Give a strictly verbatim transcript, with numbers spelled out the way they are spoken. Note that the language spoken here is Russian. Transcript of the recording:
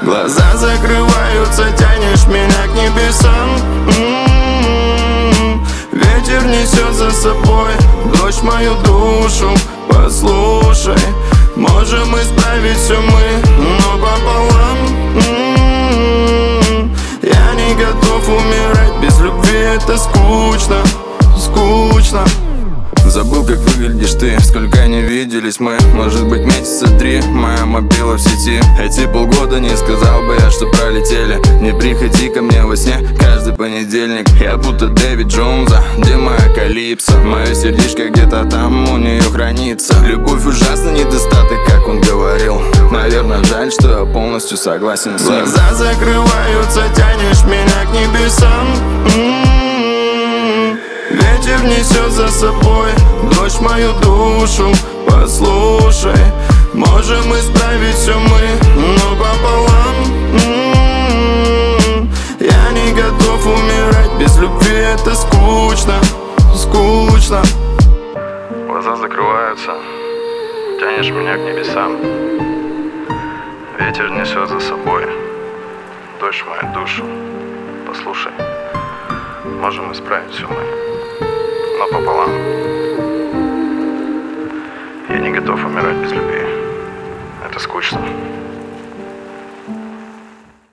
Глаза закрываются, тянешь меня к небесам. М-м-м. Ветер несет за собой дождь мою душу. Послушай, можем исправить все мы, но пополам. М-м-м. Я не готов умирать без любви, это скучно, скучно. Забыл, как выглядишь ты, сколько не виделись мы. Может быть, месяца три, моя мобила в сети. Эти полгода не сказал бы я, что пролетели. Не приходи ко мне во сне каждый понедельник. Я будто Дэвид Джонса, где моя Калипсо. Мое сердечко где-то там у нее хранится. Любовь ужасный недостаток, как он говорил. Наверное, жаль, что я полностью согласен с ним. Глаза закрываются, тянешь меня к небесам. М-м-м. Ветер несет за собой дождь мою душу. Послушай, можем исправить все мы, но пополам. М-м-м. Я не готов умирать без любви, это скучно, скучно. Глаза закрываются, тянешь меня к небесам. Ветер несет за собой дождь мою душу. Послушай, можем исправить все мы, но пополам. Я не готов умирать без любви. Это скучно.